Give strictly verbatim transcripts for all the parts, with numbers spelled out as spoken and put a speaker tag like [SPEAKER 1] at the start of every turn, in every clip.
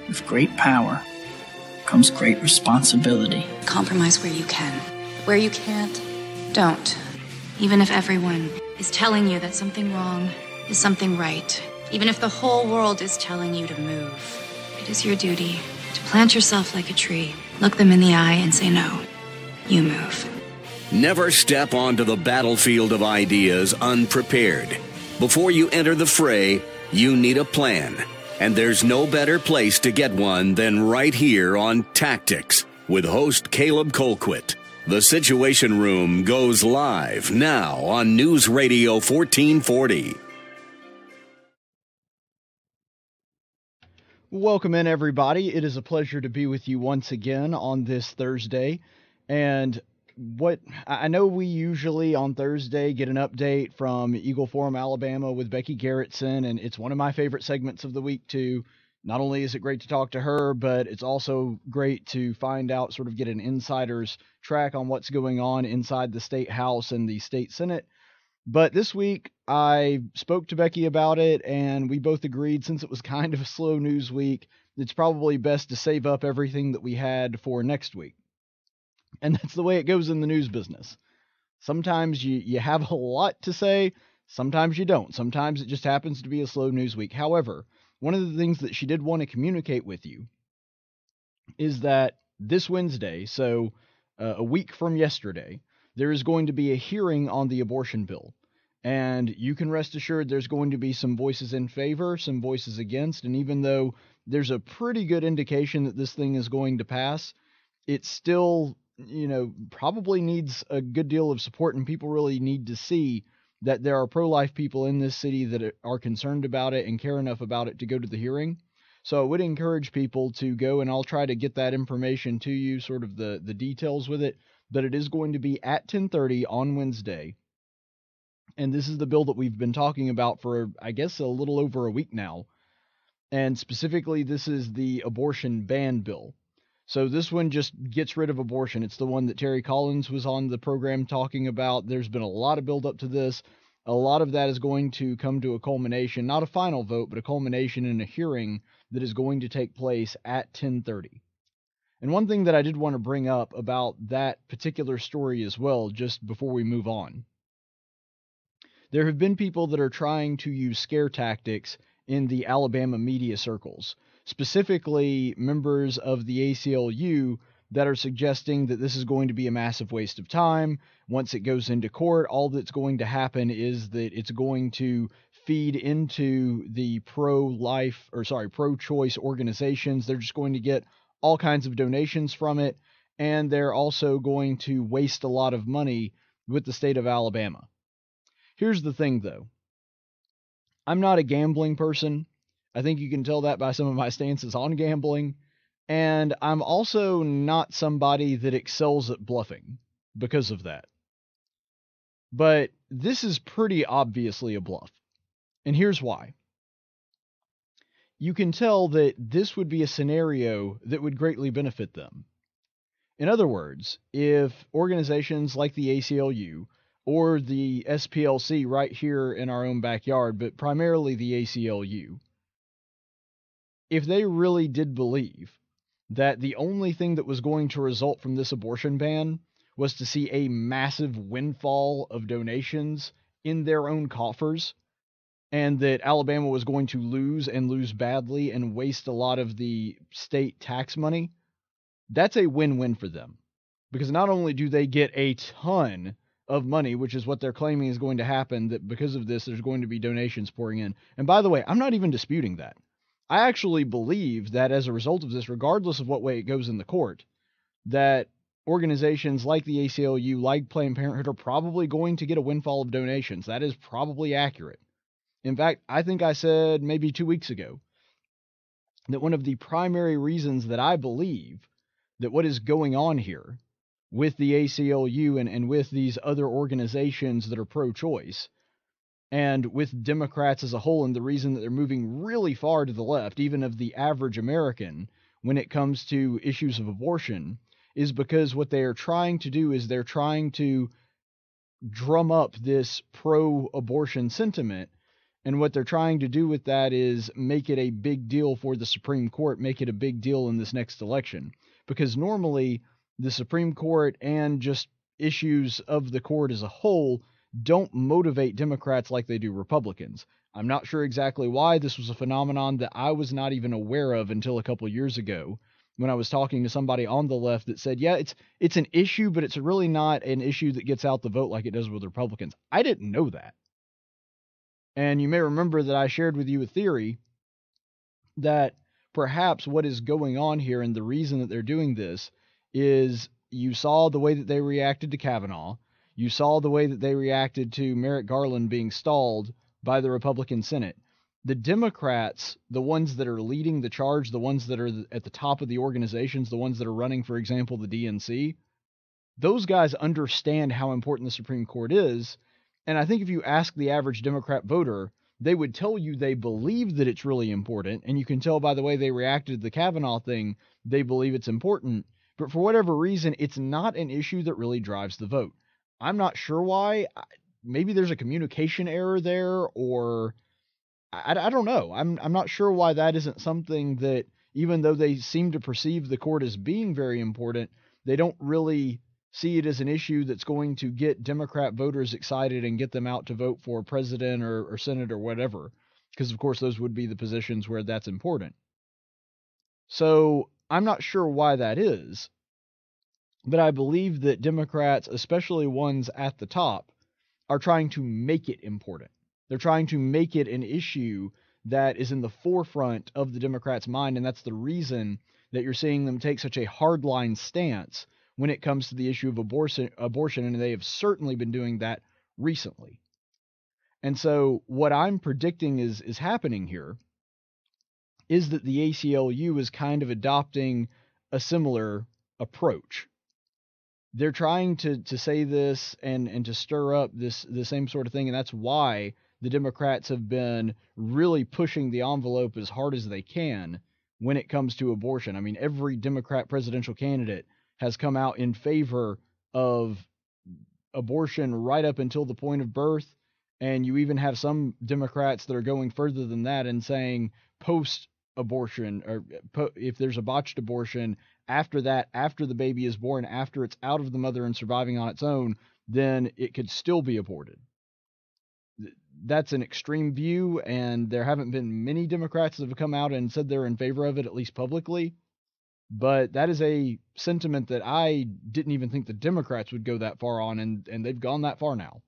[SPEAKER 1] With great power comes great responsibility.
[SPEAKER 2] Compromise where you can. Where you can't, don't. Even if everyone is telling you that something wrong is something right. Even if the whole world is telling you to move. It is your duty to plant yourself like a tree, look them in the eye and say no. You move.
[SPEAKER 3] Never step onto the battlefield of ideas unprepared. Before you enter the fray, you need a plan. And there's no better place to get one than right here on Tactics with host Caleb Colquitt. The Situation Room goes live now on News Radio fourteen forty.
[SPEAKER 4] Welcome in, everybody. It is a pleasure to be with you once again on this Thursday. And what I know we usually on Thursday get an update from Eagle Forum, Alabama with Becky Garrettson, and it's one of my favorite segments of the week too. Not only is it great to talk to her, but it's also great to find out, sort of get an insider's track on what's going on inside the State House and the State Senate. But this week I spoke to Becky about it, and we both agreed, since it was kind of a slow news week, it's probably best to save up everything that we had for next week. And that's the way it goes in the news business. Sometimes you, you have a lot to say, sometimes you don't. Sometimes it just happens to be a slow news week. However, one of the things that she did want to communicate with you is that this Wednesday, so uh, a week from yesterday, there is going to be a hearing on the abortion bill. And you can rest assured there's going to be some voices in favor, some voices against, and even though there's a pretty good indication that this thing is going to pass, it's still, you know, probably needs a good deal of support, and people really need to see that there are pro-life people in this city that are concerned about it and care enough about it to go to the hearing. So I would encourage people to go, and I'll try to get that information to you, sort of the, the details with it, but it is going to be at ten thirty on Wednesday. And this is the bill that we've been talking about for, I guess, a little over a week now. And specifically, this is the abortion ban bill. So this one just gets rid of abortion. It's the one that Terry Collins was on the program talking about. There's been a lot of build up to this. A lot of that is going to come to a culmination, not a final vote, but a culmination in a hearing that is going to take place at ten thirty. And one thing that I did want to bring up about that particular story as well, just before we move on. There have been people that are trying to use scare tactics in the Alabama media circles, specifically members of the A C L U that are suggesting that this is going to be a massive waste of time. Once it goes into court, all that's going to happen is that it's going to feed into the pro-life, or sorry, pro-choice organizations. They're just going to get all kinds of donations from it, and they're also going to waste a lot of money with the state of Alabama. Here's the thing, though. I'm not a gambling person. I think you can tell that by some of my stances on gambling. And I'm also not somebody that excels at bluffing because of that. But this is pretty obviously a bluff. And here's why. You can tell that this would be a scenario that would greatly benefit them. In other words, if organizations like the A C L U or the S P L C right here in our own backyard, but primarily the A C L U, if they really did believe that the only thing that was going to result from this abortion ban was to see a massive windfall of donations in their own coffers, and that Alabama was going to lose and lose badly and waste a lot of the state tax money, that's a win-win for them. Because not only do they get a ton of money, which is what they're claiming is going to happen, that because of this, there's going to be donations pouring in. And by the way, I'm not even disputing that. I actually believe that as a result of this, regardless of what way it goes in the court, that organizations like the A C L U, like Planned Parenthood, are probably going to get a windfall of donations. That is probably accurate. In fact, I think I said maybe two weeks ago that one of the primary reasons that I believe that what is going on here with the A C L U and, and with these other organizations that are pro-choice, and with Democrats as a whole, and the reason that they're moving really far to the left, even of the average American, when it comes to issues of abortion, is because what they are trying to do is they're trying to drum up this pro-abortion sentiment, And what they're trying to do with that is make it a big deal for the Supreme Court, make it a big deal in this next election. Because normally the Supreme Court and just issues of the court as a whole don't motivate Democrats like they do Republicans. I'm not sure exactly why. This was a phenomenon that I was not even aware of until a couple years ago when I was talking to somebody on the left that said, yeah, it's it's an issue, but it's really not an issue that gets out the vote like it does with Republicans. I didn't know that. And you may remember that I shared with you a theory that perhaps what is going on here and the reason that they're doing this is you saw the way that they reacted to Kavanaugh. You saw the way that they reacted to Merrick Garland being stalled by the Republican Senate. The Democrats, the ones that are leading the charge, the ones that are at the top of the organizations, the ones that are running, for example, the D N C, those guys understand how important the Supreme Court is. And I think if you ask the average Democrat voter, they would tell you they believe that it's really important. And you can tell by the way they reacted to the Kavanaugh thing, they believe it's important. But for whatever reason, it's not an issue that really drives the vote. I'm not sure why. Maybe there's a communication error there, or I, I don't know. I'm I'm not sure why that isn't something that, even though they seem to perceive the court as being very important, they don't really see it as an issue that's going to get Democrat voters excited and get them out to vote for president or, or Senate or whatever. Because, of course, those would be the positions where that's important. So I'm not sure why that is. But I believe that Democrats, especially ones at the top, are trying to make it important. They're trying to make it an issue that is in the forefront of the Democrats' mind, and that's the reason that you're seeing them take such a hardline stance when it comes to the issue of abortion, abortion, and they have certainly been doing that recently. And so what I'm predicting is, is happening here is that the A C L U is kind of adopting a similar approach. They're trying to to say this and, and to stir up this the same sort of thing, and that's why the Democrats have been really pushing the envelope as hard as they can when it comes to abortion. I mean, every Democrat presidential candidate has come out in favor of abortion right up until the point of birth, and you even have some Democrats that are going further than that and saying post-abortion, or po- if there's a botched abortion, after that, after the baby is born, after it's out of the mother and surviving on its own, then it could still be aborted. That's an extreme view, and there haven't been many Democrats that have come out and said they're in favor of it, at least publicly. But that is a sentiment that I didn't even think the Democrats would go that far on, and, and they've gone that far now.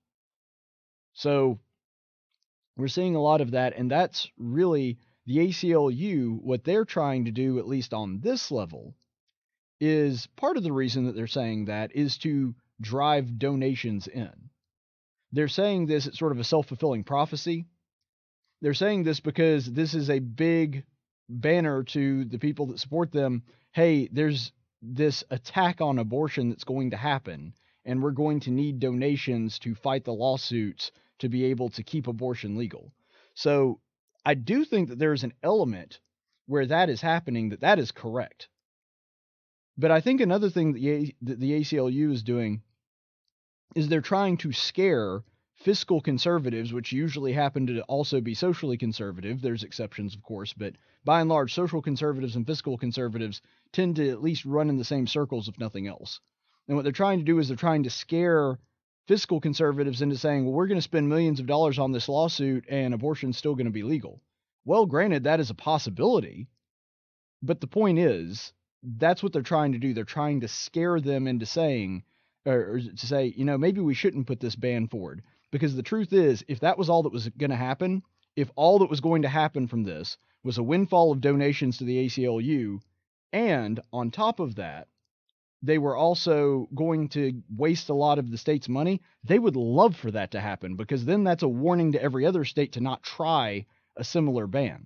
[SPEAKER 4] So we're seeing a lot of that, and that's really the A C L U. What they're trying to do, at least on this level, is part of the reason that they're saying that is to drive donations in. They're saying this, it's sort of a self-fulfilling prophecy. They're saying this because this is a big banner to the people that support them. Hey, there's this attack on abortion that's going to happen, and we're going to need donations to fight the lawsuits to be able to keep abortion legal. So I do think that there's an element where that is happening, that that is correct. But I think another thing that the, that the A C L U is doing is they're trying to scare fiscal conservatives, which usually happen to also be socially conservative. There's exceptions, of course, but by and large, social conservatives and fiscal conservatives tend to at least run in the same circles, if nothing else. And what they're trying to do is they're trying to scare fiscal conservatives into saying, well, we're going to spend millions of dollars on this lawsuit and abortion's still going to be legal. Well, granted, that is a possibility, but the point is, that's what they're trying to do. They're trying to scare them into saying, or, or to say, you know, maybe we shouldn't put this ban forward. Because the truth is, if that was all that was going to happen, if all that was going to happen from this was a windfall of donations to the A C L U, and on top of that, they were also going to waste a lot of the state's money, they would love for that to happen, because then that's a warning to every other state to not try a similar ban.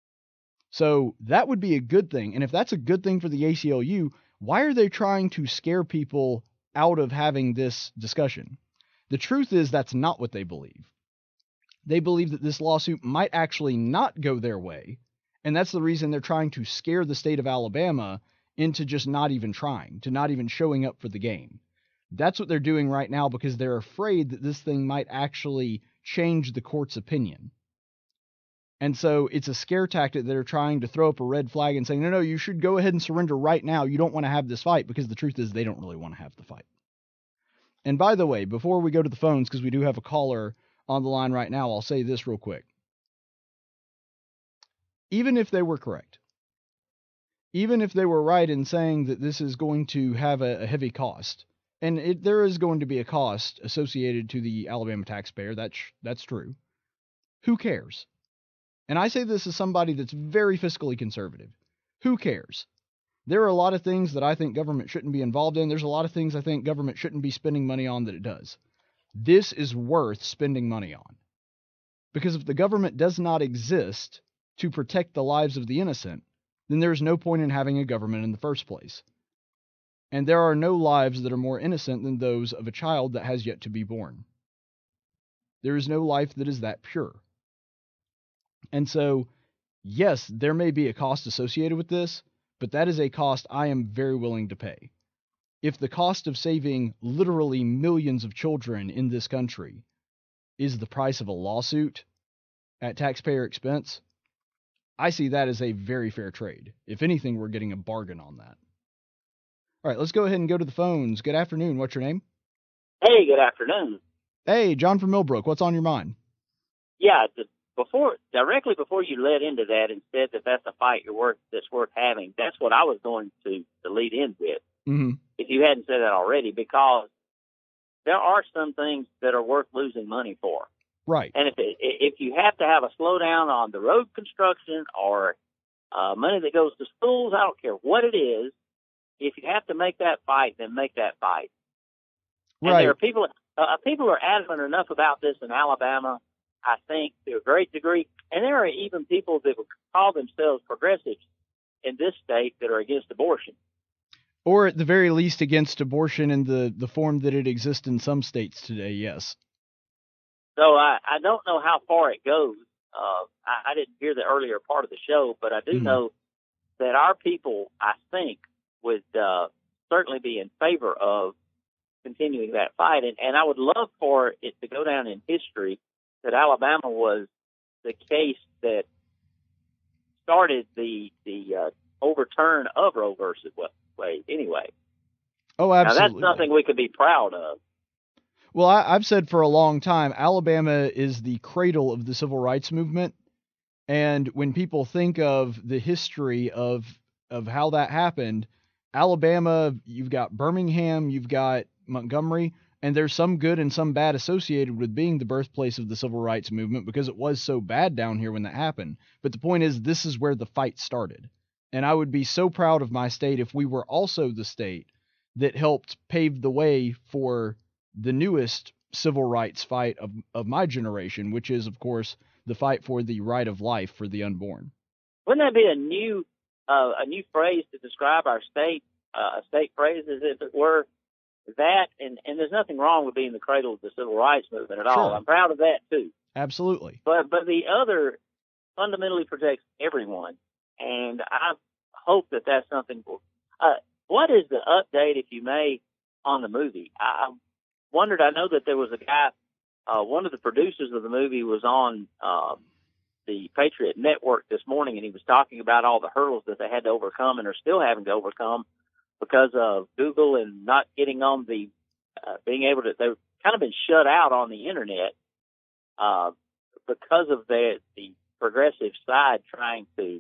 [SPEAKER 4] So that would be a good thing. And if that's a good thing for the A C L U, why are they trying to scare people out of having this discussion? The truth is that's not what they believe. They believe that this lawsuit might actually not go their way, and that's the reason they're trying to scare the state of Alabama into just not even trying, to not even showing up for the game. That's what they're doing right now because they're afraid that this thing might actually change the court's opinion. And so it's a scare tactic that are trying to throw up a red flag and saying, no, no, you should go ahead and surrender right now. You don't want to have this fight, because the truth is they don't really want to have the fight. And by the way, before we go to the phones, because we do have a caller on the line right now, I'll say this real quick. Even if they were correct, even if they were right in saying that this is going to have a, a heavy cost, and it, there is going to be a cost associated to the Alabama taxpayer, that's, that's true. Who cares? And I say this as somebody that's very fiscally conservative. Who cares? There are a lot of things that I think government shouldn't be involved in. There's a lot of things I think government shouldn't be spending money on that it does. This is worth spending money on. Because if the government does not exist to protect the lives of the innocent, then there is no point in having a government in the first place. And there are no lives that are more innocent than those of a child that has yet to be born. There is no life that is that pure. And so, yes, there may be a cost associated with this, but that is a cost I am very willing to pay. If the cost of saving literally millions of children in this country is the price of a lawsuit at taxpayer expense, I see that as a very fair trade. If anything, we're getting a bargain on that. All right, let's go ahead and go to the phones. Good afternoon. What's your name?
[SPEAKER 5] Hey, good afternoon.
[SPEAKER 4] Hey, John from Millbrook. What's on your mind?
[SPEAKER 5] Yeah, the, before directly before you led into that and said that that's a fight you're worth that's worth having, that's what I was going to, to lead in with.
[SPEAKER 4] Mm-hmm.
[SPEAKER 5] If you hadn't said that already, because there are some things that are worth losing money for.
[SPEAKER 4] Right.
[SPEAKER 5] And if it, if you have to have a slowdown on the road construction or uh, money that goes to schools, I don't care what it is. If you have to make that fight, then make that fight. And
[SPEAKER 4] right.
[SPEAKER 5] there are people, uh, people are adamant enough about this in Alabama, I think, to a great degree. And there are even people that would call themselves progressives in this state that are against abortion.
[SPEAKER 4] Or at the very least against abortion in the, the form that it exists in some states today, yes.
[SPEAKER 5] So I, I don't know how far it goes. Uh, I, I didn't hear the earlier part of the show, but I do mm-hmm. know that our people, I think, would uh, certainly be in favor of continuing that fight. And, and I would love for it to go down in history that Alabama was the case that started the the uh, overturn of Roe versus Wade anyway.
[SPEAKER 4] Oh, absolutely.
[SPEAKER 5] Now, that's something we could be proud of.
[SPEAKER 4] Well, I, I've said for a long time, Alabama is the cradle of the civil rights movement. And when people think of the history of of how that happened, Alabama, you've got Birmingham, you've got Montgomery, and there's some good and some bad associated with being the birthplace of the civil rights movement because it was so bad down here when that happened. But the point is, this is where the fight started. And I would be so proud of my state if we were also the state that helped pave the way for the newest civil rights fight of, of my generation, which is, of course, the fight for the right of life for the unborn.
[SPEAKER 5] Wouldn't that be a new uh, a new phrase to describe our state, uh, a state phrase, as if it were that? And, and there's nothing wrong with being the cradle of the civil rights movement at
[SPEAKER 4] Sure.
[SPEAKER 5] all. I'm proud of that, too.
[SPEAKER 4] Absolutely.
[SPEAKER 5] But but the other fundamentally protects everyone, and I hope that that's something. Uh, what is the update, if you may, on the movie? I wondered, I know that there was a guy, uh, one of the producers of the movie was on um, the Patriot Network this morning, and he was talking about all the hurdles that they had to overcome and are still having to overcome because of Google and not getting on the, uh, being able to, they've kind of been shut out on the internet uh, because of the, the progressive side trying to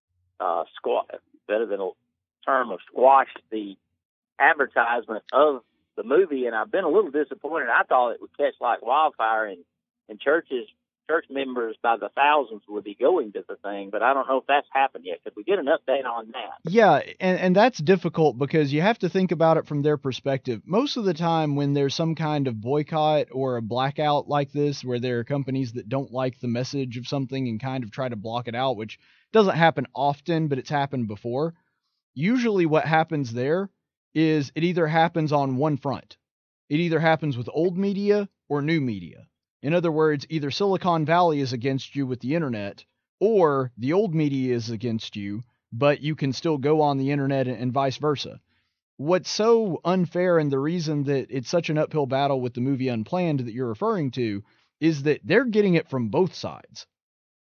[SPEAKER 5] uh, squash, better than a term of squash the advertisement of the movie, and I've been a little disappointed. I thought it would catch like wildfire, and, and churches, church members by the thousands would be going to the thing, but I don't know if that's happened yet. Could we get an update on that?
[SPEAKER 4] Yeah, and, and that's difficult because you have to think about it from their perspective. Most of the time when there's some kind of boycott or a blackout like this, where there are companies that don't like the message of something and kind of try to block it out, which doesn't happen often, but it's happened before, usually what happens there is it either happens on one front. It either happens with old media or new media. In other words, either Silicon Valley is against you with the internet, or the old media is against you, but you can still go on the internet and, and vice versa. What's so unfair, and the reason that it's such an uphill battle with the movie Unplanned that you're referring to, is that they're getting it from both sides.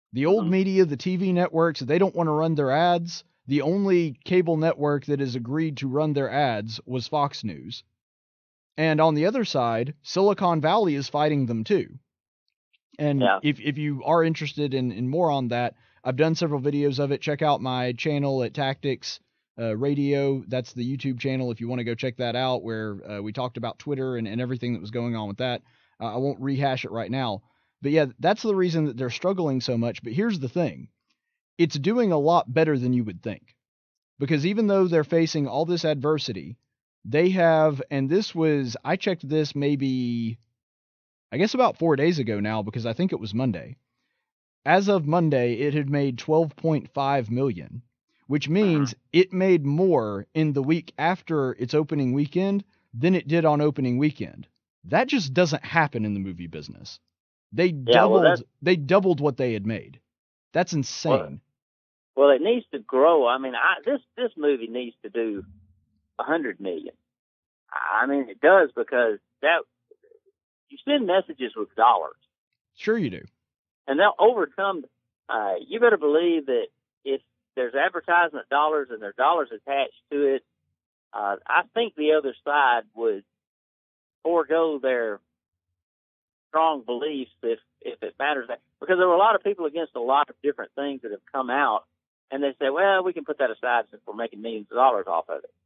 [SPEAKER 4] The old
[SPEAKER 5] Mhm.
[SPEAKER 4] media, the T V networks, they don't want to run their ads. The only cable network that has agreed to run their ads was Fox News. And on the other side, Silicon Valley is fighting them too. And
[SPEAKER 5] Yeah.
[SPEAKER 4] if, if you are interested in, in more on that, I've done several videos of it. Check out my channel at Tactics uh, Radio. That's the YouTube channel if you want to go check that out, where uh, we talked about Twitter and, and everything that was going on with that. Uh, I won't rehash it right now. But yeah, that's the reason that they're struggling so much. But here's the thing. It's doing a lot better than you would think. Because even though they're facing all this adversity, they have, and this was, I checked this maybe, I guess about four days ago now, because I think it was Monday. As of Monday, it had made twelve point five million, which means it made more in the week after its opening weekend than it did on opening weekend. That just doesn't happen in the movie business. They
[SPEAKER 5] Yeah, well,
[SPEAKER 4] doubled,
[SPEAKER 5] that's-
[SPEAKER 4] they doubled what they had made. That's insane.
[SPEAKER 5] Well, it needs to grow. I mean, I, this this movie needs to do a hundred million. I mean, it does, because that you send messages with dollars,
[SPEAKER 4] Sure you do.
[SPEAKER 5] and they'll overcome. Uh, you better believe that if there's advertisement dollars and there's dollars attached to it, uh, I think the other side would forego their strong beliefs if if it matters. That, because there were a lot of people against a lot of different things that have come out, and they say, well, we can put that aside since we're making millions of dollars off of it.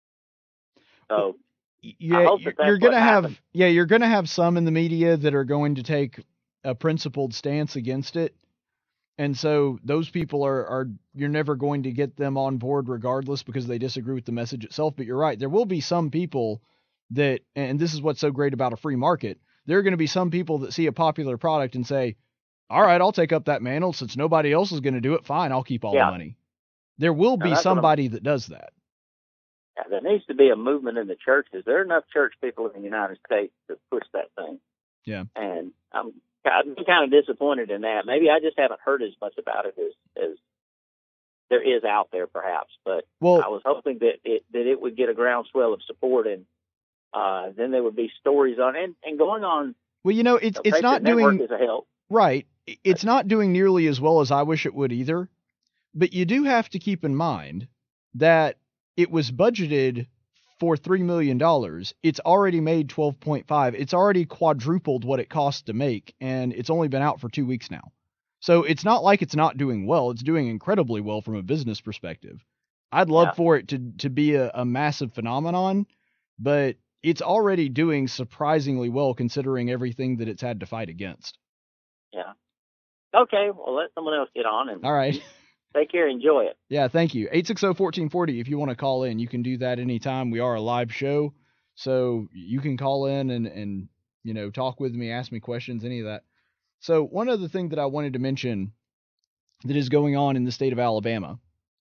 [SPEAKER 5] So
[SPEAKER 4] Yeah,
[SPEAKER 5] hope that
[SPEAKER 4] you're,
[SPEAKER 5] that's
[SPEAKER 4] you're gonna
[SPEAKER 5] what
[SPEAKER 4] have
[SPEAKER 5] happens.
[SPEAKER 4] yeah, you're gonna have some in the media that are going to take a principled stance against it, and so those people are are you're never going to get them on board regardless because they disagree with the message itself. But you're right, there will be some people that, and this is what's so great about a free market. There are going to be some people that see a popular product and say, "All right, I'll take up that mantle since nobody else is going to do it. Fine, I'll keep all
[SPEAKER 5] Yeah.
[SPEAKER 4] the money." There will
[SPEAKER 5] Now,
[SPEAKER 4] be
[SPEAKER 5] that's what I'm-
[SPEAKER 4] somebody that does that.
[SPEAKER 5] yeah, there needs to be a movement in the churches. There are enough church people in the United States to push that thing.
[SPEAKER 4] Yeah.
[SPEAKER 5] And I'm, I'm kind of disappointed in that. Maybe I just haven't heard as much about it as, as there is out there, perhaps. But
[SPEAKER 4] Well,
[SPEAKER 5] I was hoping that it that it would get a groundswell of support, and uh, then there would be stories on it. And, and going on,
[SPEAKER 4] well, you know, it's
[SPEAKER 5] the
[SPEAKER 4] it's
[SPEAKER 5] Patriot
[SPEAKER 4] not
[SPEAKER 5] Network
[SPEAKER 4] doing
[SPEAKER 5] is a help.
[SPEAKER 4] right. It's not doing nearly as well as I wish it would either. But you do have to keep in mind that it was budgeted for three million dollars. It's already made twelve point five. It's already quadrupled what it cost to make, and it's only been out for two weeks now. So it's not like it's not doing well. It's doing incredibly well from a business perspective. I'd love
[SPEAKER 5] Yeah.
[SPEAKER 4] for it to, to be a, a massive phenomenon, but it's already doing surprisingly well considering everything that it's had to fight against.
[SPEAKER 5] Yeah. Okay, well, let someone else get on, and
[SPEAKER 4] All right.
[SPEAKER 5] take care. Enjoy it.
[SPEAKER 4] Yeah, thank you. eight six zero, one four four zero if you want to call in. You can do that anytime. We are a live show, so you can call in and, and you know, talk with me, ask me questions, any of that. So one other thing that I wanted to mention that is going on in the state of Alabama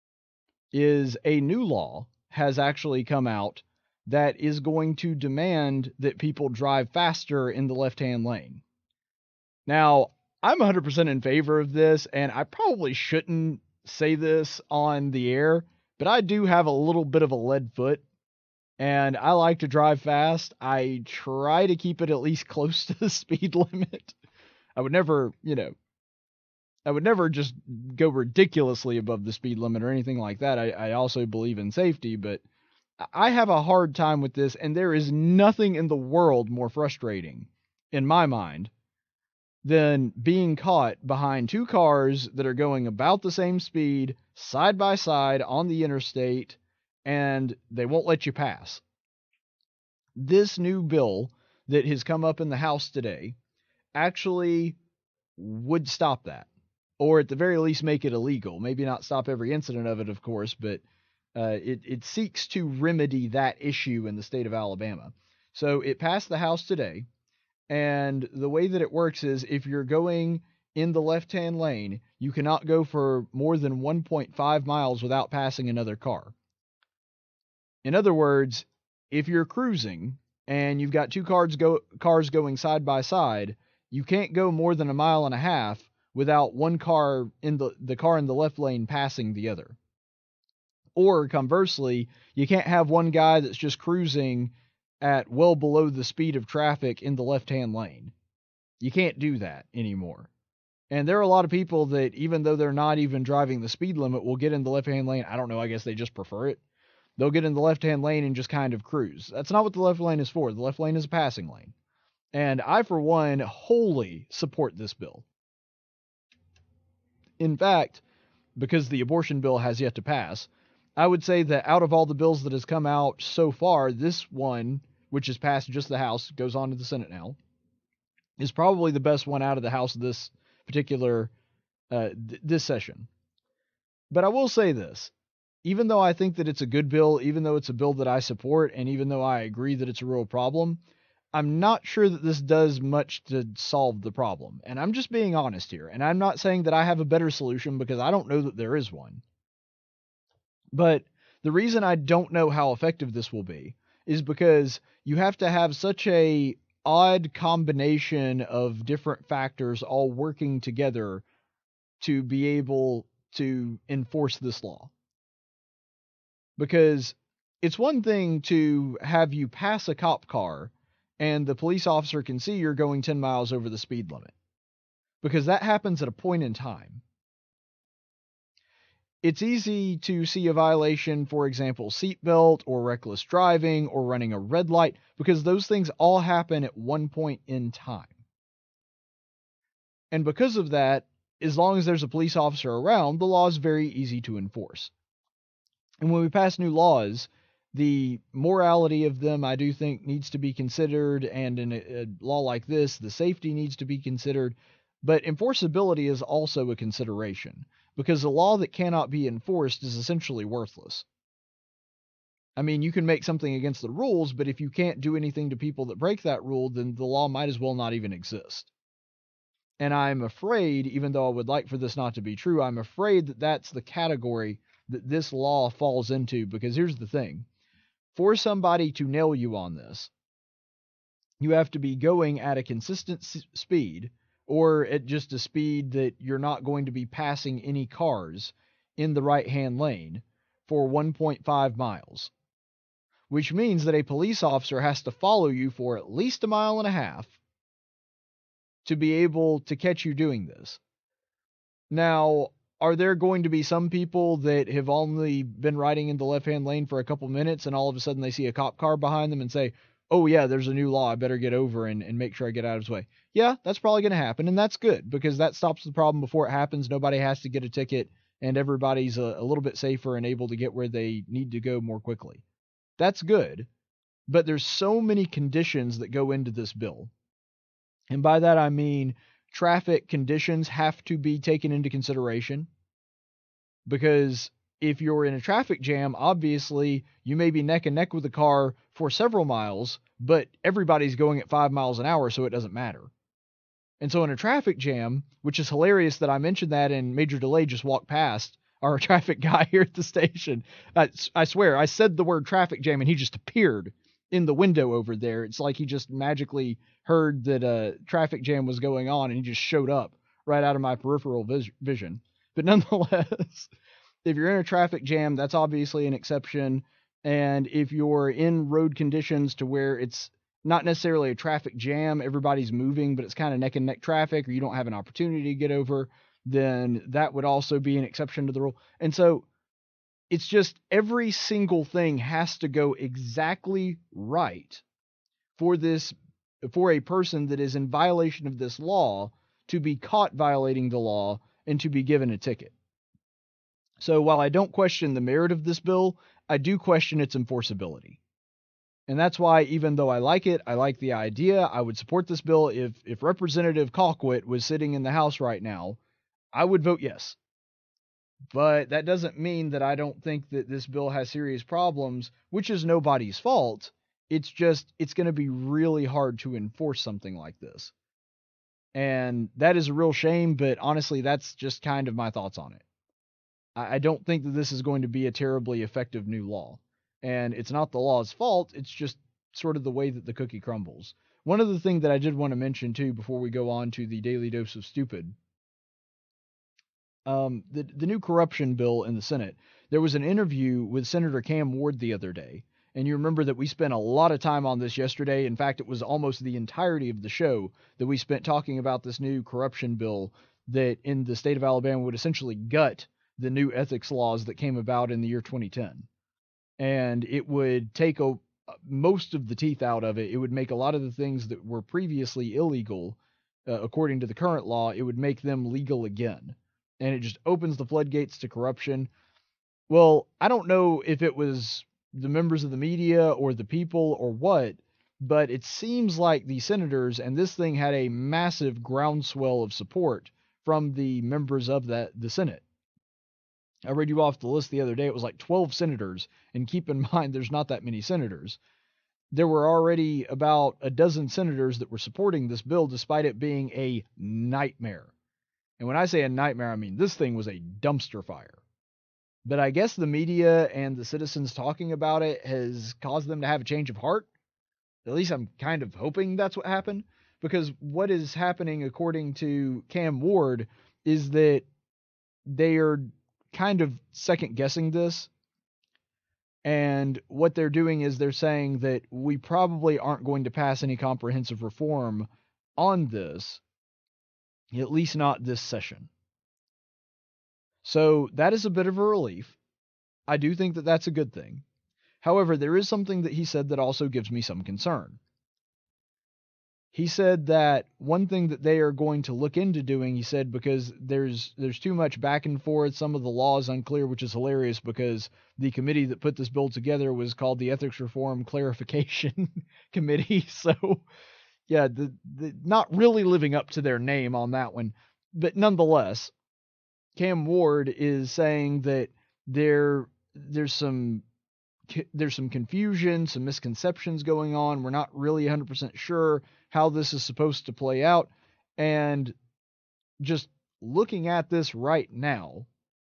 [SPEAKER 4] is a new law has actually come out that is going to demand that people drive faster in the left-hand lane. Now, I'm one hundred percent in favor of this, and I probably shouldn't say this on the air, but I do have a little bit of a lead foot, and I like to drive fast. I try to keep it at least close to the speed limit. I would never, you know, I would never just go ridiculously above the speed limit or anything like that. I, I also believe in safety, but I have a hard time with this, and there is nothing in the world more frustrating, in my mind, than being caught behind two cars that are going about the same speed, side by side on the interstate, and they won't let you pass. This new bill that has come up in the House today actually would stop that, or at the very least make it illegal. Maybe not stop every incident of it, of course, but uh, it, it seeks to remedy that issue in the state of Alabama. So it passed the House today. And the way that it works is if you're going in the left-hand lane, you cannot go for more than one point five miles without passing another car. In other words, if you're cruising and you've got two cars go cars going side by side, you can't go more than a mile and a half without one car in the the car in the left lane passing the other. Or conversely, you can't have one guy that's just cruising at well below the speed of traffic in the left-hand lane. You can't do that anymore. And there are a lot of people that, even though they're not even driving the speed limit, will get in the left-hand lane. I don't know, I guess they just prefer it. They'll get in the left-hand lane and just kind of cruise. That's not what the left lane is for. The left lane is a passing lane. And I, for one, wholly support this bill. In fact, because the abortion bill has yet to pass, I would say that out of all the bills that has come out so far, this one, which has passed just the House, goes on to the Senate now, is probably the best one out of the House this particular, uh, th- this session. But I will say this, even though I think that it's a good bill, even though it's a bill that I support, and even though I agree that it's a real problem, I'm not sure that this does much to solve the problem. And I'm just being honest here. And I'm not saying that I have a better solution, because I don't know that there is one. But the reason I don't know how effective this will be is because you have to have such a odd combination of different factors all working together to be able to enforce this law. Because it's one thing to have you pass a cop car and the police officer can see you're going ten miles over the speed limit, because that happens at a point in time. It's easy to see a violation, for example, seatbelt or reckless driving or running a red light, because those things all happen at one point in time. And because of that, as long as there's a police officer around, the law is very easy to enforce. And when we pass new laws, the morality of them, I do think, needs to be considered, and in a, a law like this, the safety needs to be considered, but enforceability is also a consideration, because a law that cannot be enforced is essentially worthless. I mean, you can make something against the rules, but if you can't do anything to people that break that rule, then the law might as well not even exist. And I'm afraid, even though I would like for this not to be true, I'm afraid that that's the category that this law falls into, because here's the thing. For somebody to nail you on this, you have to be going at a consistent s- speed, or at just a speed that you're not going to be passing any cars in the right-hand lane for one point five miles, which means that a police officer has to follow you for at least a mile and a half to be able to catch you doing this. Now, are there going to be some people that have only been riding in the left-hand lane for a couple minutes and all of a sudden they see a cop car behind them and say, oh yeah, there's a new law, I better get over and, and make sure I get out of his way? Yeah, that's probably going to happen, and that's good, because that stops the problem before it happens. Nobody has to get a ticket, and everybody's a, a little bit safer and able to get where they need to go more quickly. That's good, but there's so many conditions that go into this bill. And by that I mean traffic conditions have to be taken into consideration, because if you're in a traffic jam, obviously you may be neck and neck with the car for several miles, but everybody's going at five miles an hour, so it doesn't matter. And so in a traffic jam, which is hilarious that I mentioned that and Major Delay just walked past, our traffic guy here at the station. I, I swear, I said the word traffic jam and he just appeared in the window over there. It's like he just magically heard that a traffic jam was going on and he just showed up right out of my peripheral vis- vision. But nonetheless, if you're in a traffic jam, that's obviously an exception. And if you're in road conditions to where it's not necessarily a traffic jam, everybody's moving, but it's kind of neck and neck traffic, or you don't have an opportunity to get over, then that would also be an exception to the rule. And so it's just every single thing has to go exactly right for this, for a person that is in violation of this law to be caught violating the law and to be given a ticket. So while I don't question the merit of this bill, I do question its enforceability. And that's why, even though I like it, I like the idea, I would support this bill. If if Representative Colquitt was sitting in the House right now, I would vote yes. But that doesn't mean that I don't think that this bill has serious problems, which is nobody's fault. It's just, it's going to be really hard to enforce something like this. And that is a real shame, but honestly, that's just kind of my thoughts on it. I, I don't think that this is going to be a terribly effective new law. And it's not the law's fault, it's just sort of the way that the cookie crumbles. One other thing that I did want to mention, too, before we go on to the Daily Dose of Stupid, um, the, the new corruption bill in the Senate, there was an interview with Senator Cam Ward the other day, and you remember that we spent a lot of time on this yesterday. In fact, it was almost the entirety of the show that we spent talking about this new corruption bill that in the state of Alabama would essentially gut the new ethics laws that came about in the year twenty ten. And it would take a, most of the teeth out of it. It would make a lot of the things that were previously illegal, uh, according to the current law, it would make them legal again. And it just opens the floodgates to corruption. Well, I don't know if it was the members of the media or the people or what, but it seems like the senators, and this thing had a massive groundswell of support from the members of that the Senate. I read you off the list the other day. It was like twelve senators, and keep in mind there's not that many senators. There were already about a dozen senators that were supporting this bill, despite it being a nightmare. And when I say a nightmare, I mean this thing was a dumpster fire. But I guess the media and the citizens talking about it has caused them to have a change of heart. At least I'm kind of hoping that's what happened, because what is happening, according to Cam Ward, is that they are kind of second guessing this. And what they're doing is they're saying that we probably aren't going to pass any comprehensive reform on this, at least not this session. So that is a bit of a relief. I do think that that's a good thing. However, there is something that he said that also gives me some concern. He said that one thing that they are going to look into doing, he said, because there's there's too much back and forth, some of the law is unclear, which is hilarious because the committee that put this bill together was called the Ethics Reform Clarification Committee. So, yeah, the, the not really living up to their name on that one. But nonetheless, Cam Ward is saying that there there's some there's some confusion, some misconceptions going on. We're not really one hundred percent sure how this is supposed to play out. And just looking at this right now,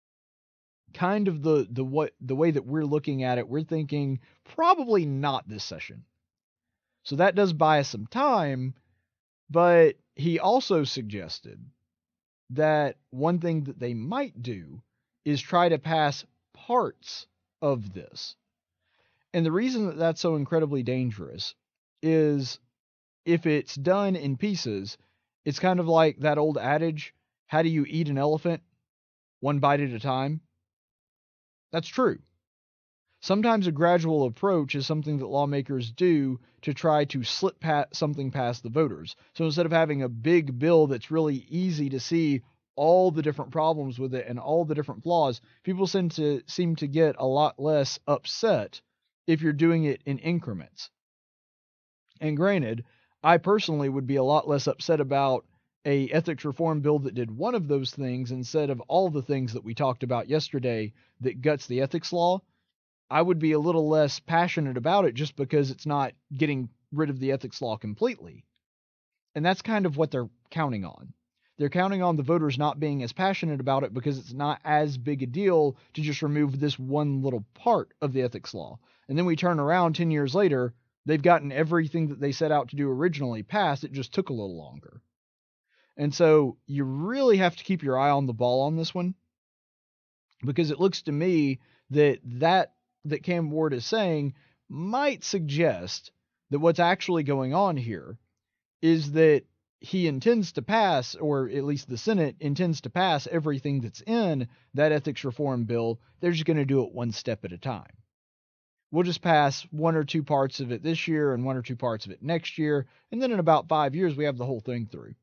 [SPEAKER 4] kind of the the what the way that we're looking at it, we're thinking probably not this session. So that does buy us some time, but he also suggested that one thing that they might do is try to pass parts of this. And the reason that that's so incredibly dangerous is if it's done in pieces, it's kind of like that old adage, how do you eat an elephant? One bite at a time. That's true. Sometimes a gradual approach is something that lawmakers do to try to slip pat something past the voters. So instead of having a big bill that's really easy to see all the different problems with it and all the different flaws, people seem to seem to get a lot less upset if you're doing it in increments. And granted, I personally would be a lot less upset about a ethics reform bill that did one of those things instead of all the things that we talked about yesterday that guts the ethics law. I would be a little less passionate about it just because it's not getting rid of the ethics law completely. And that's kind of what they're counting on. They're counting on the voters not being as passionate about it because it's not as big a deal to just remove this one little part of the ethics law. And then we turn around ten years later, they've gotten everything that they set out to do originally passed. It just took a little longer. And so you really have to keep your eye on the ball on this one, because it looks to me that that that Cam Ward is saying might suggest that what's actually going on here is that he intends to pass, or at least the Senate intends to pass everything that's in that ethics reform bill. They're just going to do it one step at a time. We'll just pass one or two parts of it this year and one or two parts of it next year. And then in about five years, we have the whole thing through.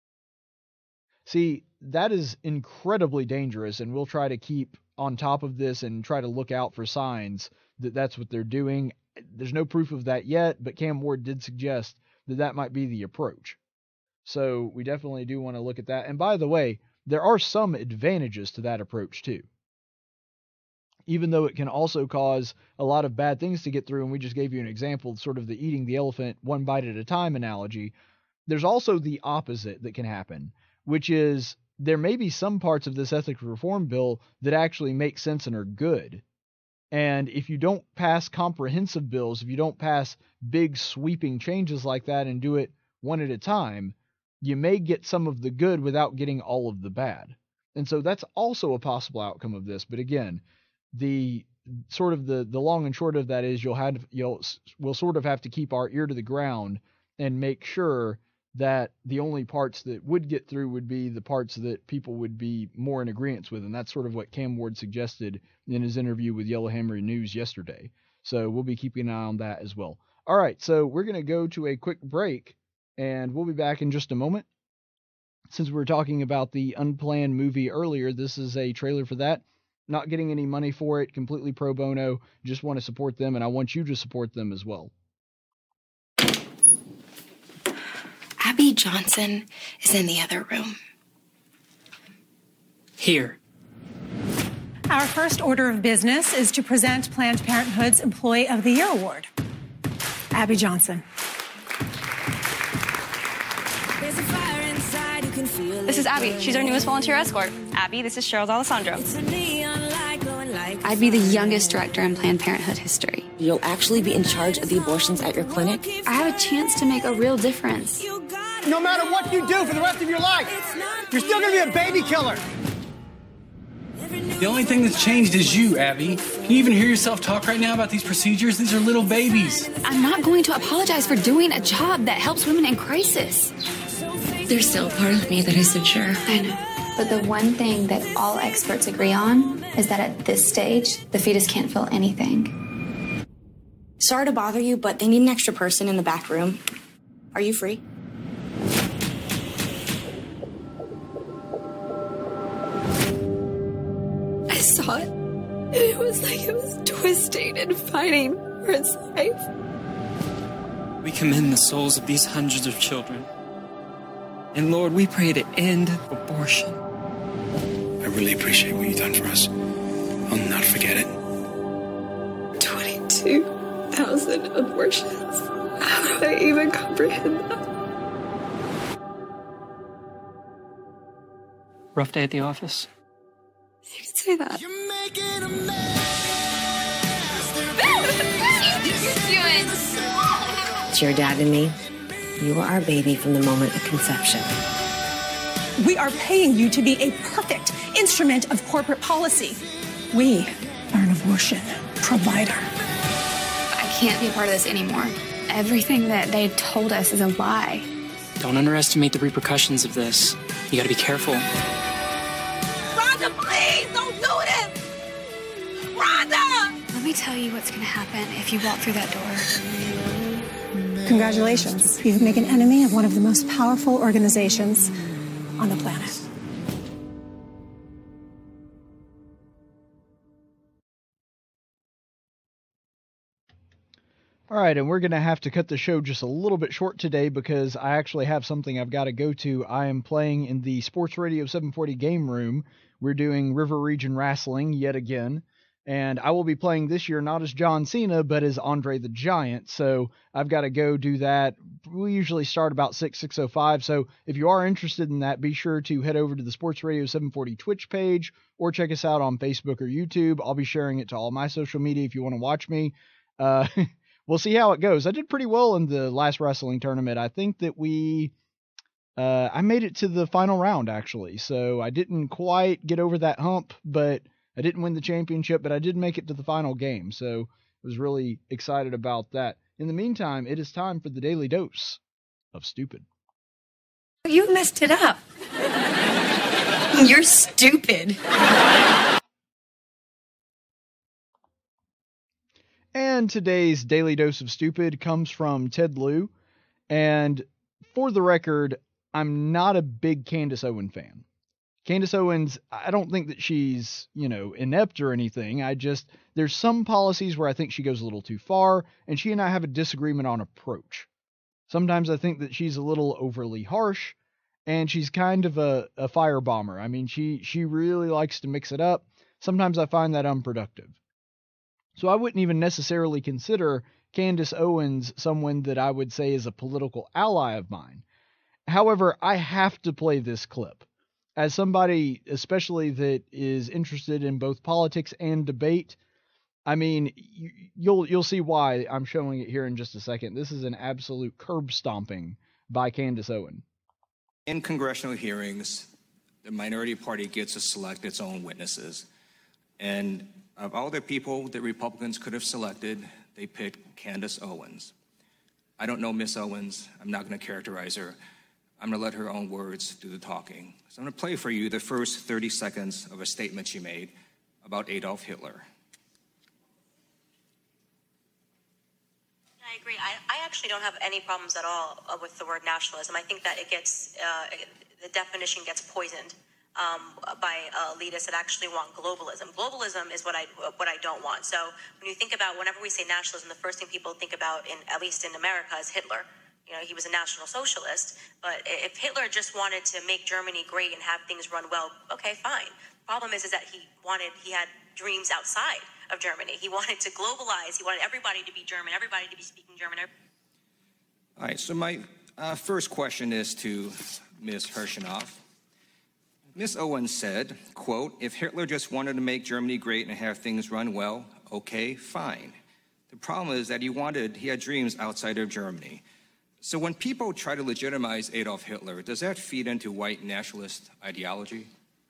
[SPEAKER 4] See, that is incredibly dangerous, and we'll try to keep on top of this and try to look out for signs that that's what they're doing. There's no proof of that yet, but Cam Ward did suggest that that might be the approach. So we definitely do want to look at that. And by the way, there are some advantages to that approach too. Even though it can also cause a lot of bad things to get through, and we just gave you an example, sort of the eating the elephant one bite at a time analogy, there's also the opposite that can happen, which is there may be some parts of this ethics reform bill that actually make sense and are good. And if you don't pass comprehensive bills, if you don't pass big sweeping changes like that and do it one at a time, you may get some of the good without getting all of the bad. And so that's also a possible outcome of this. But again, the sort of the, the long and short of that is you'll have, you'll, we'll sort of have to keep our ear to the ground and make sure that the only parts that would get through would be the parts that people would be more in agreement with. And that's sort of what Cam Ward suggested in his interview with Yellowhammer News yesterday. So we'll be keeping an eye on that as well. All right, so we're going to go to a quick break, and we'll be back in just a moment. Since we were talking about the Unplanned movie earlier, this is a trailer for that. Not getting any money for it, completely pro bono. Just want to support them, and I want you to support them as well.
[SPEAKER 6] Abby Johnson is in the other room.
[SPEAKER 7] Here.
[SPEAKER 8] Our first order of business is to present Planned Parenthood's Employee of the Year Award. Abby Johnson.
[SPEAKER 9] This is Abby. She's our newest volunteer escort. Abby, this is Cheryl D'Alessandro.
[SPEAKER 2] I'd be the youngest director in Planned Parenthood history.
[SPEAKER 6] You'll actually be in charge of the abortions at your clinic?
[SPEAKER 2] I have a chance to make a real difference.
[SPEAKER 10] No matter what you do for the rest of your life, you're still going to be a baby killer.
[SPEAKER 7] The only thing that's changed is you, Abby. Can you even hear yourself talk right now about these procedures? These are little babies.
[SPEAKER 2] I'm not going to apologize for doing a job that helps women in crisis.
[SPEAKER 6] There's still a part of me that isn't sure.
[SPEAKER 2] I know. But the one thing that all experts agree on is that at this stage, the fetus can't feel anything.
[SPEAKER 6] Sorry to bother you, but they need an extra person in the back room. Are you free? I saw it. It was like it was twisting and fighting for its life.
[SPEAKER 7] We commend the souls of these hundreds of children. And Lord, we pray to end abortion.
[SPEAKER 11] I really appreciate what you've done for us. I'll not forget it.
[SPEAKER 6] twenty-two thousand abortions. How do I even comprehend that?
[SPEAKER 7] Rough day at the office?
[SPEAKER 6] You can say that.
[SPEAKER 2] You're making a mess. You're doing.
[SPEAKER 6] It's your dad and me. You are our baby from the moment of conception.
[SPEAKER 8] We are paying you to be a perfect instrument of corporate policy. We are an abortion provider.
[SPEAKER 2] I can't be a part of this anymore. Everything that they told us is a lie.
[SPEAKER 7] Don't underestimate the repercussions of this. You gotta be careful.
[SPEAKER 8] Rhonda, please don't do this! Rhonda!
[SPEAKER 2] Let me tell you what's gonna happen if you walk through that door.
[SPEAKER 8] Congratulations. You've made an enemy of one of the most powerful organizations on the planet.
[SPEAKER 4] All right, and we're going to have to cut the show just a little bit short today because I actually have something I've got to go to. I am playing in the Sports Radio seven forty game room. We're doing River Region Wrestling yet again. And I will be playing this year not as John Cena, but as Andre the Giant. So I've got to go do that. We usually start about six, six oh five. So if you are interested in that, be sure to head over to the Sports Radio seven forty Twitch page or check us out on Facebook or YouTube. I'll be sharing it to all my social media if you want to watch me. Uh, we'll see how it goes. I did pretty well in the last wrestling tournament. I think that we... Uh, I made it to the final round, actually. So I didn't quite get over that hump, but... I didn't win the championship, but I did make it to the final game, so I was really excited about that. In the meantime, it is time for the Daily Dose of Stupid.
[SPEAKER 6] You messed it up. You're stupid.
[SPEAKER 4] And today's Daily Dose of Stupid comes from Ted Lieu. And for the record, I'm not a big Candace Owen fan. Candace Owens, I don't think that she's, you know, inept or anything. I just, there's some policies where I think she goes a little too far, and she and I have a disagreement on approach. Sometimes I think that she's a little overly harsh, and she's kind of a, a firebomber. I mean, she, she really likes to mix it up. Sometimes I find that unproductive. So I wouldn't even necessarily consider Candace Owens someone that I would say is a political ally of mine. However, I have to play this clip. As somebody, especially that is interested in both politics and debate, I mean, you, you'll you'll see why I'm showing it here in just a second. This is an absolute curb stomping by Candace Owen.
[SPEAKER 12] In congressional hearings, the minority party gets to select its own witnesses. And of all the people that Republicans could have selected, they picked Candace Owens. I don't know Miss Owens. I'm not going to characterize her. I'm going to let her own words do the talking. So I'm going to play for you the first thirty seconds of a statement she made about Adolf Hitler.
[SPEAKER 13] I agree. I, I actually don't have any problems at all uh, with the word nationalism. I think that it gets, uh, the definition gets poisoned um, by uh, elitists that actually want globalism. Globalism is what I what I don't want. So when you think about, whenever we say nationalism, the first thing people think about, in at least in America, is Hitler. You know, he was a National Socialist. But if Hitler just wanted to make Germany great and have things run well, okay, fine. The problem is, is that he wanted, he had dreams outside of Germany. He wanted to globalize. He wanted everybody to be German, everybody to be speaking German.
[SPEAKER 12] All right, so my uh, first question is to Miz Hershinoff. Miz Owens said, quote, if Hitler just wanted to make Germany great and have things run well, okay, fine. The problem is that he wanted, he had dreams outside of Germany. So when people try to legitimize Adolf Hitler, does that feed into white nationalist ideology?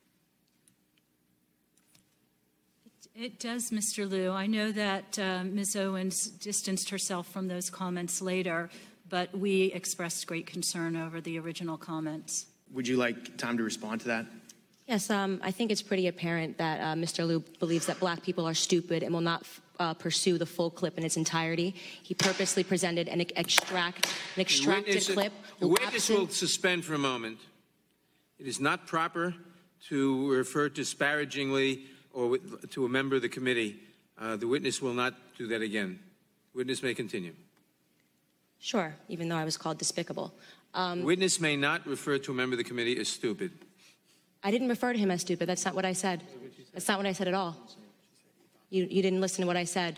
[SPEAKER 14] It does, Mister Liu. I know that uh, Miz Owens distanced herself from those comments later, but we expressed great concern over the original comments.
[SPEAKER 15] Would you like time to respond to that?
[SPEAKER 16] Yes, um, I think it's pretty apparent that uh, Mister Liu believes that black people are stupid and will not uh, pursue the full clip in its entirety. He purposely presented an extract, an extracted
[SPEAKER 17] witness,
[SPEAKER 16] clip.
[SPEAKER 17] The witness will suspend for a moment. It is not proper to refer disparagingly or with, to a member of the committee. Uh, the witness will not do that again. The witness may continue.
[SPEAKER 16] Sure, even though I was called despicable. Um,
[SPEAKER 17] the witness may not refer to a member of the committee as stupid.
[SPEAKER 16] I didn't refer to him as stupid. That's not what I said. That's not what I said at all. You, you didn't listen to what I said.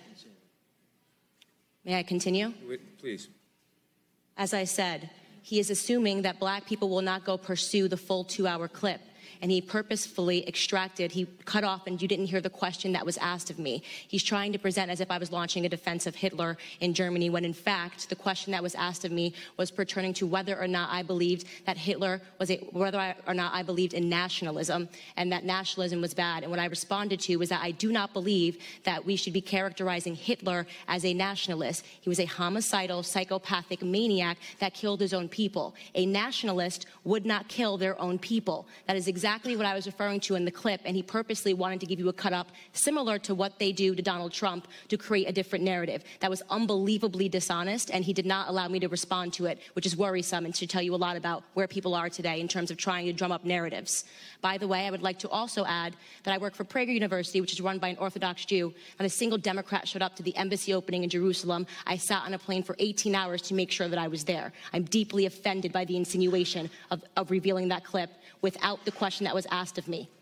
[SPEAKER 16] May I continue?
[SPEAKER 17] Please.
[SPEAKER 16] As I said, he is assuming that black people will not go pursue the full two-hour clip. And he purposefully extracted, he cut off, and you didn't hear the question that was asked of me. He's trying to present as if I was launching a defense of Hitler in Germany, when in fact, the question that was asked of me was pertaining to whether or not I believed that Hitler was a, whether I, or not I believed in nationalism, and that nationalism was bad. And what I responded to was that I do not believe that we should be characterizing Hitler as a nationalist. He was a homicidal, psychopathic maniac that killed his own people. A nationalist would not kill their own people. That is exactly Exactly what I was referring to in the clip, and he purposely wanted to give you a cut-up similar to what they do to Donald Trump to create a different narrative. That was unbelievably dishonest, and he did not allow me to respond to it, which is worrisome and should tell you a lot about where people are today in terms of trying to drum up narratives. By the way, I would like to also add that I work for Prager University, which is run by an Orthodox Jew. Not a single Democrat showed up to the embassy opening in Jerusalem. I sat on a plane for eighteen hours to make sure that I was there. I'm deeply offended by the insinuation of, of revealing that clip without the question that was asked of me.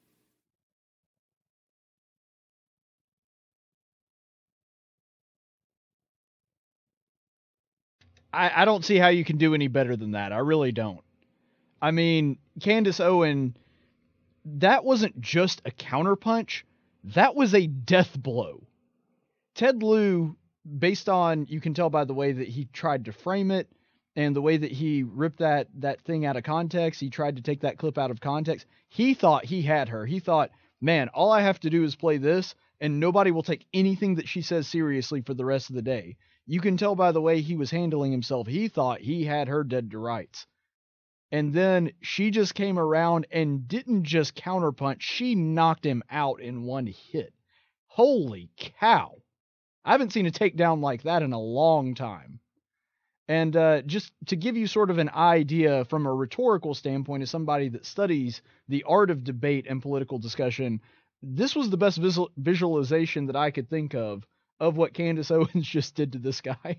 [SPEAKER 4] I, I don't see how you can do any better than that. I really don't. I mean, Candace Owen, that wasn't just a counterpunch. That was a death blow. Ted Lieu, based on, you can tell by the way that he tried to frame it, and the way that he ripped that, that thing out of context, he tried to take that clip out of context. He thought he had her. He thought, man, all I have to do is play this, and nobody will take anything that she says seriously for the rest of the day. You can tell by the way he was handling himself. He thought he had her dead to rights. And then she just came around and didn't just counterpunch. She knocked him out in one hit. Holy cow. I haven't seen a takedown like that in a long time. And uh, just to give you sort of an idea from a rhetorical standpoint, as somebody that studies the art of debate and political discussion, this was the best visual visualization that I could think of of what Candace Owens just did to this guy.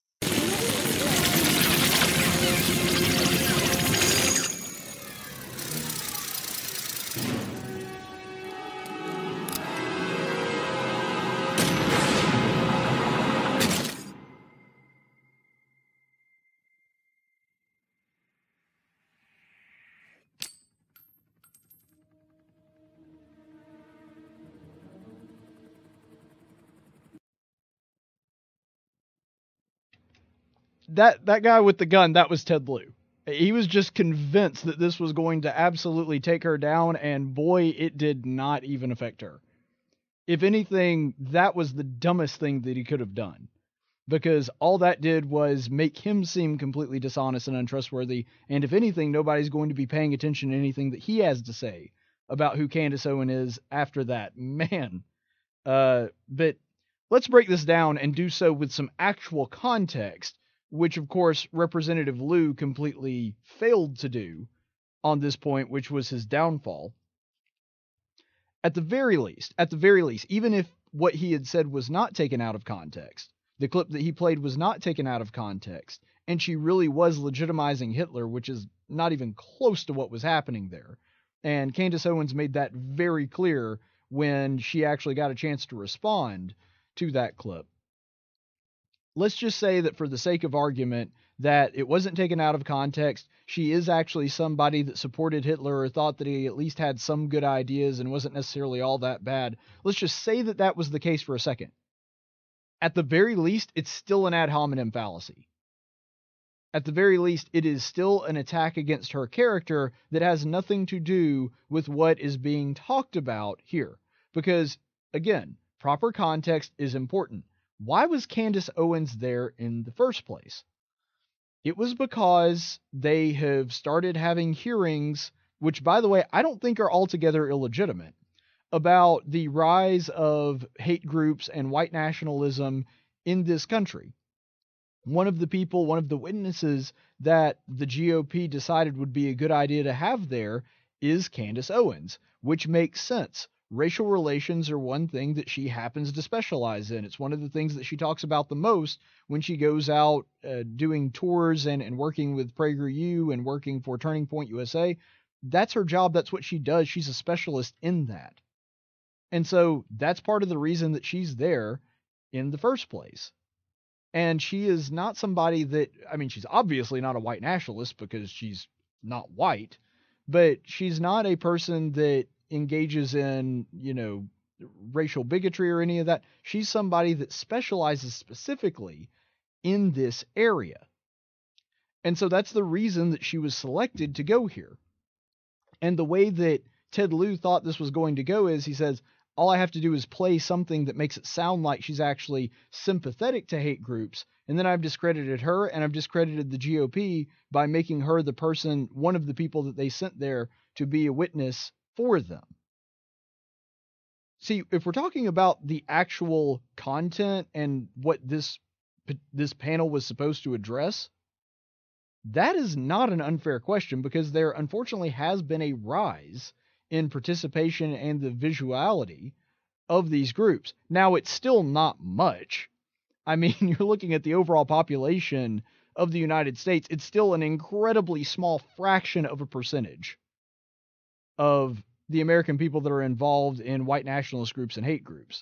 [SPEAKER 4] That that guy with the gun, that was Ted Lieu. He was just convinced that this was going to absolutely take her down, and boy, it did not even affect her. If anything, that was the dumbest thing that he could have done. because all that did was make him seem completely dishonest and untrustworthy, and if anything, nobody's going to be paying attention to anything that he has to say about who Candace Owen is after that. Man. Uh, but let's break this down and do so with some actual context, which, of course, Representative Liu completely failed to do on this point, which was his downfall. At the very least, at the very least, even if what he had said was not taken out of context, the clip that he played was not taken out of context, and she really was legitimizing Hitler, which is not even close to what was happening there. And Candace Owens made that very clear when she actually got a chance to respond to that clip. Let's just say that for the sake of argument, that it wasn't taken out of context. She is actually somebody that supported Hitler or thought that he at least had some good ideas and wasn't necessarily all that bad. Let's just say that that was the case for a second. At the very least, it's still an ad hominem fallacy. At the very least, it is still an attack against her character that has nothing to do with what is being talked about here. Because, again, proper context is important. Why was Candace Owens there in the first place? It was because they have started having hearings, which, by the way, I don't think are altogether illegitimate, about the rise of hate groups and white nationalism in this country. One of the people, one of the witnesses that the G O P decided would be a good idea to have there is Candace Owens, which makes sense. Racial relations are one thing that she happens to specialize in. It's one of the things that she talks about the most when she goes out uh, doing tours and, and working with PragerU and working for Turning Point U S A. That's her job. That's what she does. She's a specialist in that. And so that's part of the reason that she's there in the first place. And she is not somebody that, I mean, she's obviously not a white nationalist because she's not white, but she's not a person that engages in, you know, racial bigotry or any of that. She's somebody that specializes specifically in this area. And so that's the reason that she was selected to go here. And the way that Ted Lieu thought this was going to go is he says, all I have to do is play something that makes it sound like she's actually sympathetic to hate groups, and then I've discredited her, and I've discredited the G O P by making her the person, one of the people that they sent there to be a witness for them. See, if we're talking about the actual content and what this this panel was supposed to address, that is not an unfair question, because there unfortunately has been a rise in participation and the visuality of these groups. Now, it's still not much. I mean, you're looking at the overall population of the United States. It's still an incredibly small fraction of a percentage of the American people that are involved in white nationalist groups and hate groups.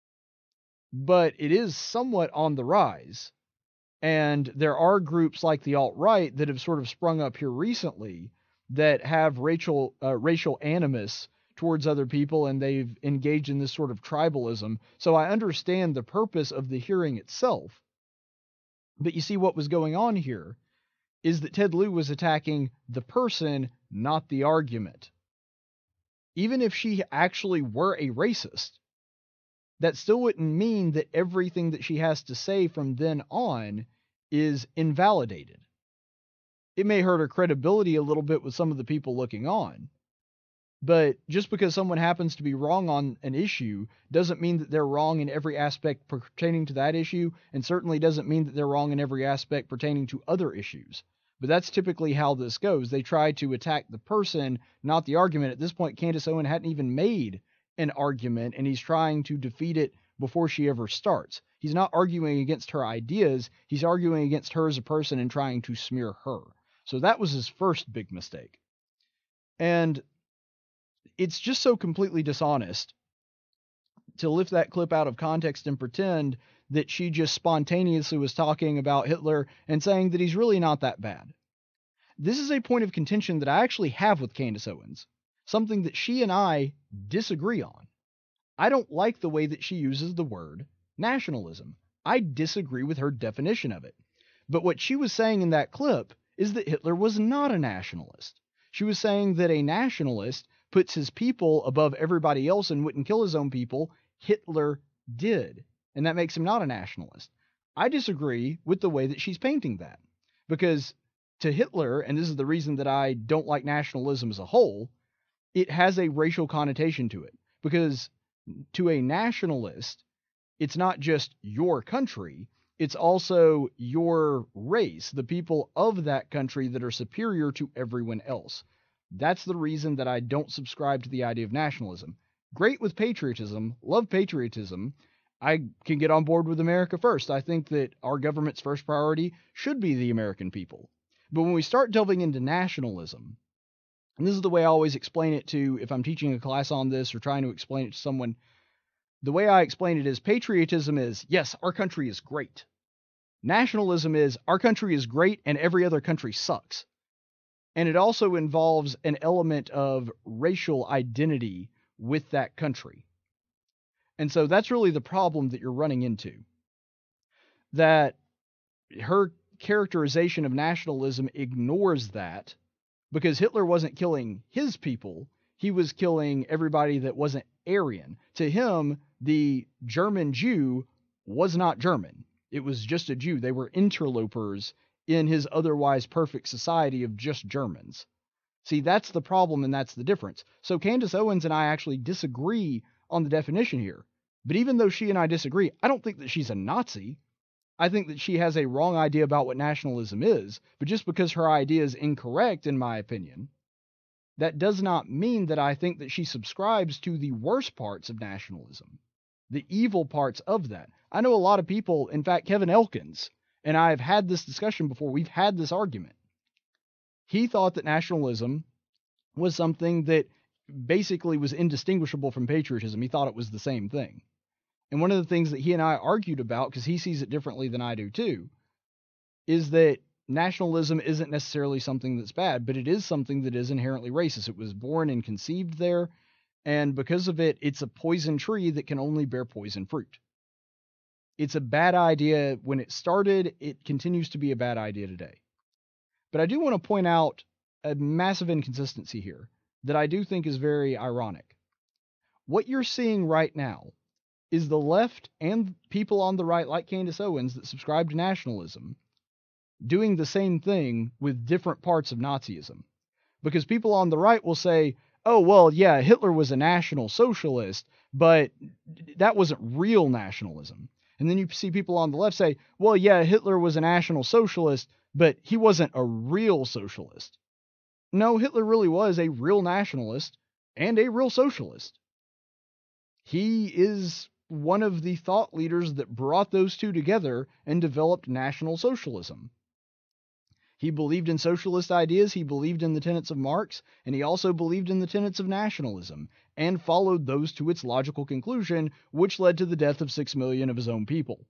[SPEAKER 4] But it is somewhat on the rise. And there are groups like the alt-right that have sort of sprung up here recently that have racial uh, racial animus towards other people, and they've engaged in this sort of tribalism. So I understand the purpose of the hearing itself. But you see, what was going on here is that Ted Lieu was attacking the person, not the argument. Even if she actually were a racist, that still wouldn't mean that everything that she has to say from then on is invalidated. It may hurt her credibility a little bit with some of the people looking on. But just because someone happens to be wrong on an issue doesn't mean that they're wrong in every aspect pertaining to that issue, and certainly doesn't mean that they're wrong in every aspect pertaining to other issues. But that's typically how this goes. They try to attack the person, not the argument. At this point, Candace Owen hadn't even made an argument, and he's trying to defeat it before she ever starts. He's not arguing against her ideas. He's arguing against her as a person and trying to smear her. So that was his first big mistake. And it's just so completely dishonest to lift that clip out of context and pretend that she just spontaneously was talking about Hitler and saying that he's really not that bad. This is a point of contention that I actually have with Candace Owens, something that she and I disagree on. I don't like the way that she uses the word nationalism. I disagree with her definition of it. But what she was saying in that clip is that Hitler was not a nationalist. She was saying that a nationalist puts his people above everybody else and wouldn't kill his own people. Hitler did. And that makes him not a nationalist. I disagree with the way that she's painting that. Because to Hitler, and this is the reason that I don't like nationalism as a whole, it has a racial connotation to it. Because to a nationalist, it's not just your country, it's also your race, the people of that country that are superior to everyone else. That's the reason that I don't subscribe to the idea of nationalism. Great with patriotism, love patriotism. I can get on board with America first. I think that our government's first priority should be the American people. But when we start delving into nationalism, and this is the way I always explain it to, if I'm teaching a class on this or trying to explain it to someone, the way I explain it is patriotism is, yes, our country is great. Nationalism is, our country is great and every other country sucks. And it also involves an element of racial identity with that country. And so that's really the problem that you're running into. That her characterization of nationalism ignores that, because Hitler wasn't killing his people, he was killing everybody that wasn't Aryan. To him, the German Jew was not German. It was just a Jew. They were interlopers in his otherwise perfect society of just Germans. See, that's the problem, and that's the difference. So Candace Owens and I actually disagree on the definition here. But even though she and I disagree, I don't think that she's a Nazi. I think that she has a wrong idea about what nationalism is. But just because her idea is incorrect, in my opinion, that does not mean that I think that she subscribes to the worst parts of nationalism, the evil parts of that. I know a lot of people, in fact, Kevin Elkins, and I have had this discussion before, we've had this argument. He thought that nationalism was something that basically was indistinguishable from patriotism. He thought it was the same thing. And one of the things that he and I argued about, because he sees it differently than I do too, is that nationalism isn't necessarily something that's bad, but it is something that is inherently racist. It was born and conceived there, and because of it, it's a poison tree that can only bear poison fruit. It's a bad idea when it started. It continues to be a bad idea today. But I do want to point out a massive inconsistency here that I do think is very ironic. What you're seeing right now is the left and people on the right, like Candace Owens, that subscribe to nationalism, doing the same thing with different parts of Nazism. Because people on the right will say, oh, well, yeah, Hitler was a National Socialist, but that wasn't real nationalism. And then you see people on the left say, well, yeah, Hitler was a National Socialist, but he wasn't a real socialist. No, Hitler really was a real nationalist and a real socialist. He is one of the thought leaders that brought those two together and developed National Socialism. He believed in socialist ideas, he believed in the tenets of Marx, and he also believed in the tenets of nationalism, and followed those to its logical conclusion, which led to the death of six million of his own people.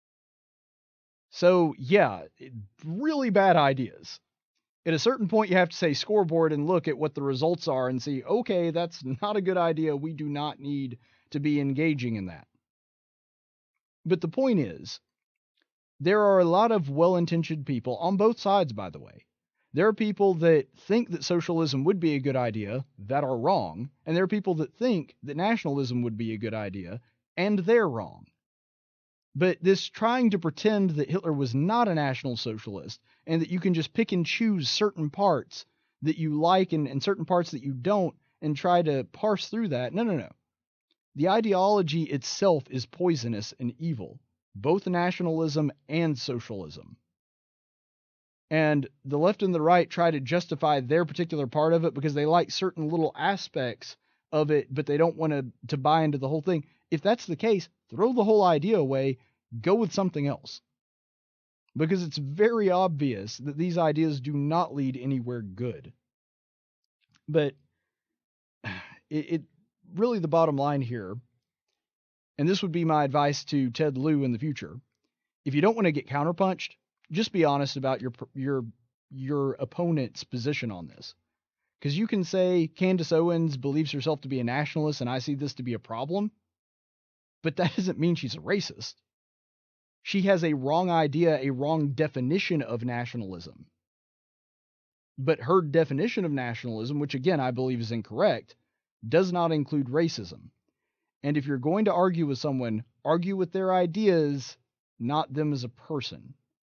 [SPEAKER 4] So, yeah, really bad ideas. At a certain point, you have to say scoreboard and look at what the results are and see, okay, that's not a good idea. We do not need to be engaging in that. But the point is, there are a lot of well-intentioned people on both sides, by the way. There are people that think that socialism would be a good idea that are wrong, and there are people that think that nationalism would be a good idea, and they're wrong. But this trying to pretend that Hitler was not a National Socialist, and that you can just pick and choose certain parts that you like and, and certain parts that you don't, and try to parse through that, no, no, no. The ideology itself is poisonous and evil, both nationalism and socialism. And the left and the right try to justify their particular part of it because they like certain little aspects of it, but they don't want to, to buy into the whole thing. If that's the case, throw the whole idea away, go with something else. Because it's very obvious that these ideas do not lead anywhere good. But it, it really, the bottom line here, and this would be my advice to Ted Lieu in the future, if you don't want to get counterpunched, just be honest about your your your opponent's position on this. Because you can say Candace Owens believes herself to be a nationalist and I see this to be a problem, but that doesn't mean she's a racist. She has a wrong idea, a wrong definition of nationalism. But her definition of nationalism, which again I believe is incorrect, does not include racism. And if you're going to argue with someone, argue with their ideas not them as a person.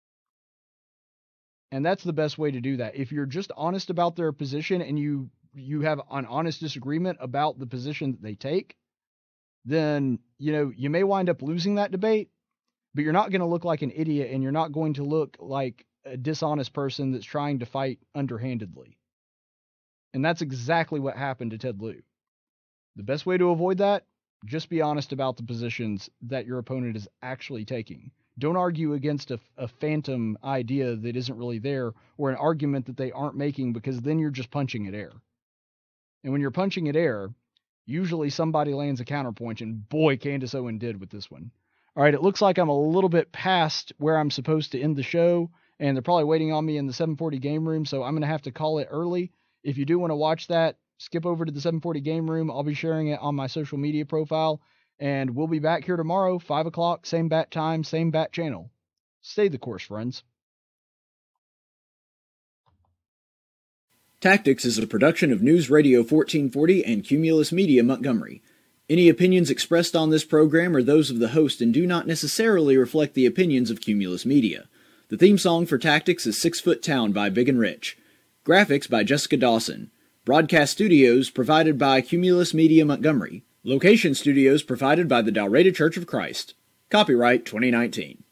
[SPEAKER 4] And that's the best way to do that. If you're just honest about their position and you you have an honest disagreement about the position that they take, then, you know, you may wind up losing that debate, but you're not going to look like an idiot, and you're not going to look like a dishonest person that's trying to fight underhandedly. And that's exactly what happened to Ted Lieu. The best way to avoid that, just be honest about the positions that your opponent is actually taking. Don't argue against a, a phantom idea that isn't really there, or an argument that they aren't making, because then you're just punching at air. And when you're punching at air, usually somebody lands a counterpoint, and boy, Candace Owen did with this one. All right, it looks like I'm a little bit past where I'm supposed to end the show, and they're probably waiting on me in the seven forty game room, so I'm going to have to call it early. If you do want to watch that, skip over to the seven forty game room. I'll be sharing it on my social media profile, and we'll be back here tomorrow, five o'clock, same bat time, same bat channel. Stay the course, friends.
[SPEAKER 18] Tactics is a production of News Radio fourteen forty and Cumulus Media Montgomery. Any opinions expressed on this program are those of the host and do not necessarily reflect the opinions of Cumulus Media. The theme song for Tactics is Six Foot Town by Big and Rich. Graphics by Jessica Dawson. Broadcast studios provided by Cumulus Media Montgomery. Location studios provided by the Dalraida Church of Christ. Copyright twenty nineteen.